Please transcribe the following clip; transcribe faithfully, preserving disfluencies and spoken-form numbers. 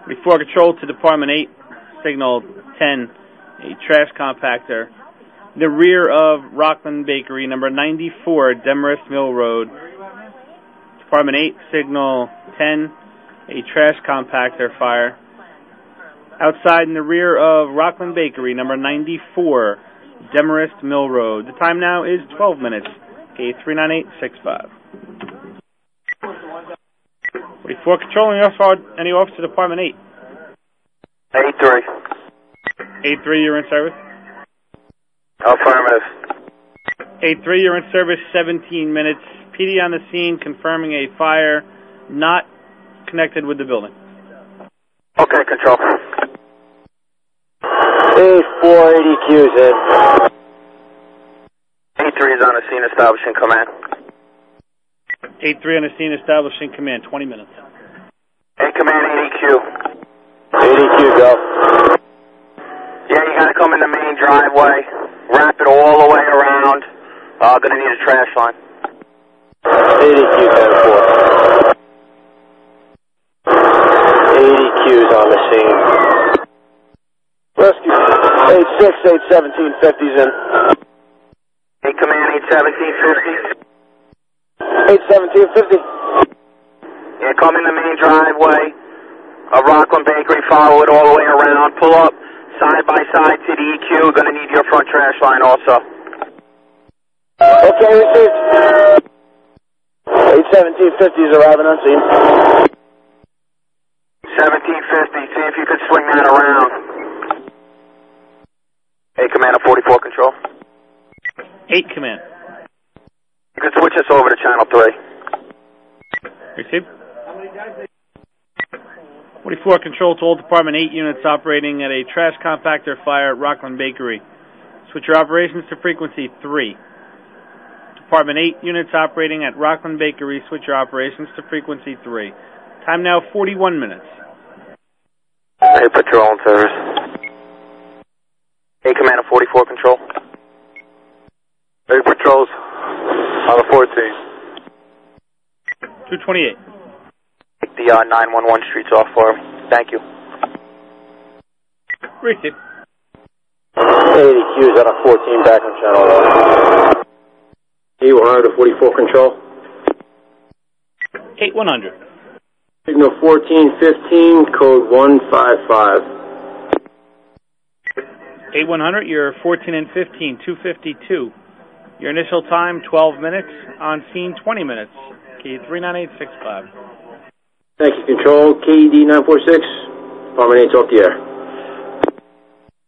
Before control to Department eight, signal ten, a trash compactor. The rear of Rockland Bakery, number ninety-four, Demarest Mill Road. Department eight, signal ten, a trash compactor fire. Outside in the rear of Rockland Bakery, number ninety-four, Demarest Mill Road. The time now is twelve minutes. K three nine eight six five. Before controlling any officer, Department eight. eight three. eight three, you're in service? Affirmative. eight three, you're in service, seventeen minutes. P D on the scene confirming a fire not connected with the building. Okay, control. eight four eighty Q's in. eight three is on the scene, establishing command. eight three on the scene, establishing command, twenty minutes. Hey, command, eighty Q. eighty Q, go. Yeah, you gotta come in the main driveway, wrap it all the way around. Uh, gonna need a trash line. eighty Q, ten four. eighty Q's on the scene. Rescue. eight six, eight seventeen fifty's in. Hey, command, eight seventeen fifty. eight seventeen fifty. Yeah, come in the main driveway of Rockland Bakery, follow it all the way around, pull up side by side to the E Q. Gonna need your front trash line also. Okay, received. eight seventeen fifty is arriving on scene. seventeen fifty, see if you could swing that around. Hey, command, forty-four control. eight, command. You could switch us over to channel three. Receive. forty-four control to all Department eight units operating at a trash compactor fire at Rockland Bakery. Switch your operations to frequency three. Department eight units operating at Rockland Bakery, switch your operations to frequency three. Time now forty-one minutes. Hey, patrol in service. Hey, Commander forty-four control. Hey, patrols on the fourteen. two twenty-eight. Take the uh, nine one one streets off for me. Thank you. Receive. eighty Q's on a fourteen back on channel one. E one hundred to forty-four control. eight one hundred. Signal fourteen fifteen, code one five five. eight one hundred, you're fourteen and fifteen, two fifty-two. Your initial time, twelve minutes. On scene, twenty minutes. Key three nine eight six five. Thank you, control. K E D nine four six. Department eight, off the air.